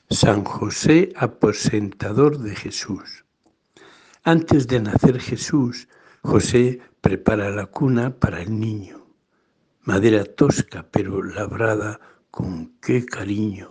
San José, aposentador de Jesús. Antes de nacer Jesús, José prepara la cuna para el niño. Madera tosca pero labrada con qué cariño.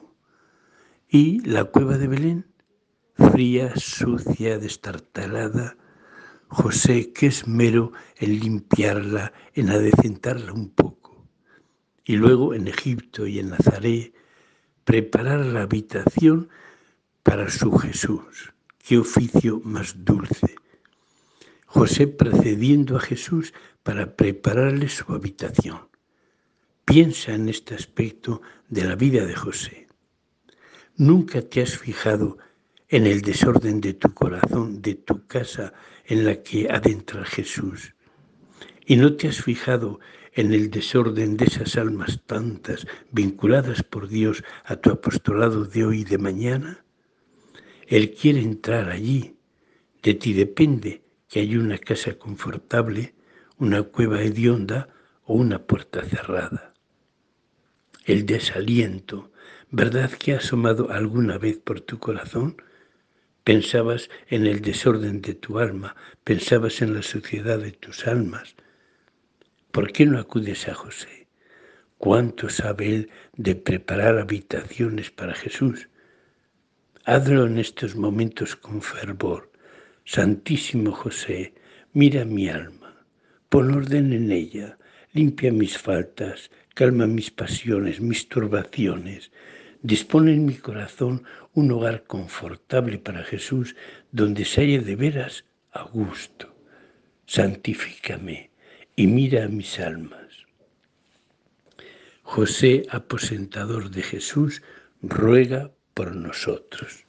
Y la cueva de Belén, fría, sucia, destartalada. José, qué esmero en limpiarla, en adecentarla un poco. Y luego en Egipto y en Nazaret, preparar la habitación para su Jesús. Qué oficio más dulce. José precediendo a Jesús para prepararle su habitación. Piensa en este aspecto de la vida de José. ¿Nunca te has fijado en el desorden de tu corazón, de tu casa en la que adentra Jesús? ¿Y no te has fijado en el desorden de esas almas tantas vinculadas por Dios a tu apostolado de hoy y de mañana? Él quiere entrar allí. De ti depende que haya una casa confortable, una cueva hedionda o una puerta cerrada. El desaliento, ¿verdad que ha asomado alguna vez por tu corazón? Pensabas en el desorden de tu alma, pensabas en la suciedad de tus almas. ¿Por qué no acudes a José? ¿Cuánto sabe él de preparar habitaciones para Jesús? Hazlo en estos momentos con fervor. Santísimo José, mira mi alma, pon orden en ella, limpia mis faltas, calma mis pasiones, mis turbaciones. Dispone en mi corazón un hogar confortable para Jesús, donde se halle de veras a gusto. Santifícame y mira a mis almas. José, aposentador de Jesús, ruega por nosotros.